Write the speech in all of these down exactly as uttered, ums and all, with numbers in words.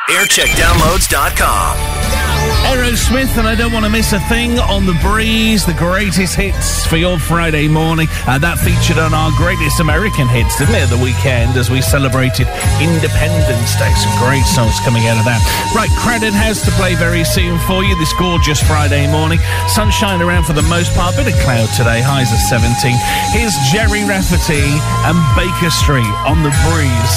aircheck downloads dot com. Aerosmith, and I don't want to miss a thing on The Breeze, the greatest hits for your Friday morning. Uh, that featured on our greatest American hits, didn't it, at the weekend as we celebrated Independence Day. Some great songs coming out of that. Right, Crowded House to play very soon for you this gorgeous Friday morning. Sunshine around for the most part, bit of cloud today, highs of seventeen. Here's Jerry Rafferty and Baker Street on The Breeze.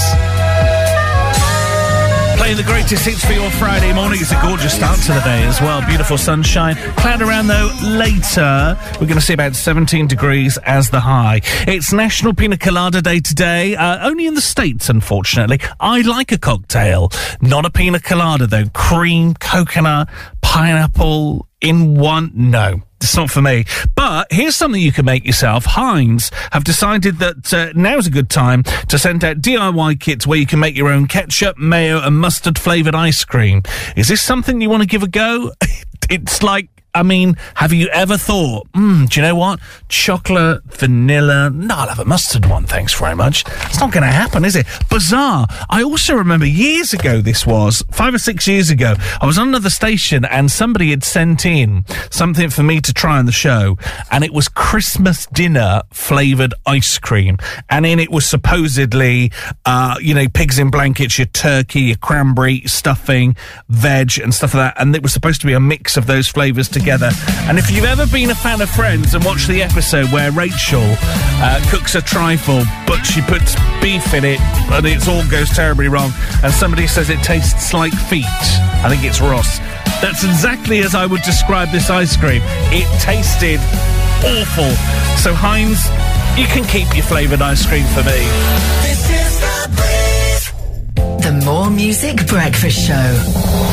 Playing the greatest hits for your Friday morning. It's a gorgeous start to the day as well. Beautiful sunshine. Cloud around, though, later. We're going to see about seventeen degrees as the high. It's National Pina Colada Day today. Uh, only in the States, unfortunately. I like a cocktail. Not a pina colada, though. Cream, coconut, pineapple in one. No. It's not for me. But here's something you can make yourself. Heinz have decided that uh, now's a good time to send out D I Y kits where you can make your own ketchup, mayo and mustard flavoured ice cream. Is this something you want to give a go? It's like, I mean, have you ever thought, hmm, do you know what? Chocolate, vanilla, no, I'll have a mustard one, thanks very much. It's not going to happen, is it? Bizarre. I also remember years ago, this was, five or six years ago, I was on another station and somebody had sent in something for me to try on the show, and it was Christmas dinner flavoured ice cream. And in it was supposedly, uh, you know, pigs in blankets, your turkey, your cranberry, stuffing, veg and stuff like that. And it was supposed to be a mix of those flavours together. And if you've ever been a fan of Friends and watched the episode where Rachel uh, cooks a trifle, but she puts beef in it and it all goes terribly wrong, and somebody says it tastes like feet, I think it's Ross. That's exactly as I would describe this ice cream. It tasted awful. So Heinz, you can keep your flavoured ice cream for me. This is The Breeze. The More Music Breakfast Show.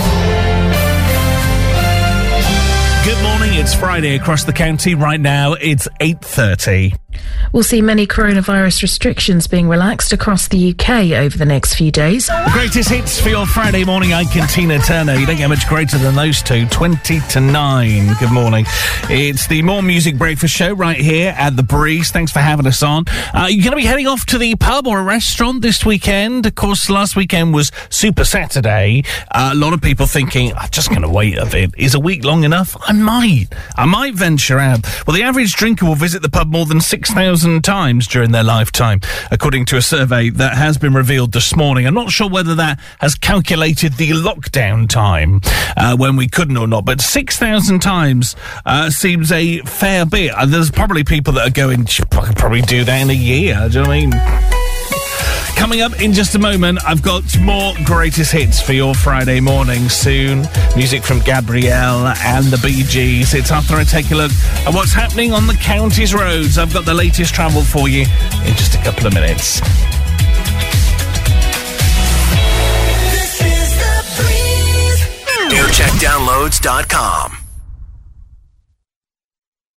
Good morning, it's Friday across the county. Right now, it's eight thirty. We'll see many coronavirus restrictions being relaxed across the U K over the next few days. The greatest hits for your Friday morning. I can Tina Turner. You don't get much greater than those two. twenty to nine. Good morning. It's the More Music Breakfast Show right here at The Breeze. Thanks for having us on. Uh, you're going to be heading off to the pub or a restaurant this weekend. Of course, last weekend was Super Saturday. Uh, a lot of people thinking, I'm just going to wait a bit. Is a week long enough? I might. I might venture out. Well, the average drinker will visit the pub more than six thousand times during their lifetime, according to a survey that has been revealed this morning. I'm not sure whether that has calculated the lockdown time uh, when we couldn't or not, but six thousand times uh, seems a fair bit. Uh, there's probably people that are going, I could probably do that in a year. Do you know what I mean? Coming up in just a moment, I've got more greatest hits for your Friday morning soon. Music from Gabrielle and the Bee Gees. It's after I take a look at what's happening on the county's roads. I've got the latest travel for you in just a couple of minutes. This is The Breeze. aircheck downloads dot com.